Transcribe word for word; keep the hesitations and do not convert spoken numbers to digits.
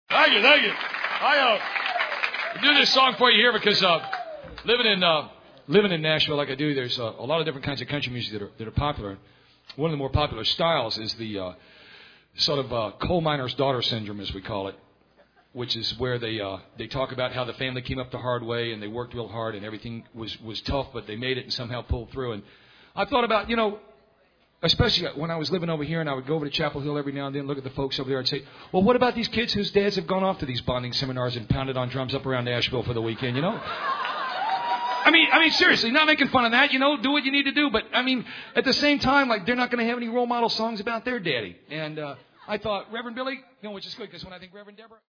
Thank you, thank you. I uh, do this song for you here because uh, living in uh, living in Nashville like I do, there's uh, a lot of different kinds of country music that are that are popular. One of the more popular styles is the uh, sort of uh, coal miner's daughter syndrome, as we call it, which is where they uh, they talk about how the family came up the hard way and they worked real hard and everything was was tough, but they made it and somehow pulled through. And I thought about, you know, especially when I was living over here and I would go over to Chapel Hill every now and then, look at the folks over there and say, well, what about these kids whose dads have gone off to these bonding seminars and pounded on drums up around Nashville for the weekend, you know? I mean, I mean, seriously, not making fun of that, you know, do what you need to do. But, I mean, at the same time, like, they're not going to have any role model songs about their daddy. And uh, I thought, Reverend Billy, you know, which is good, because when I think Reverend Deborah...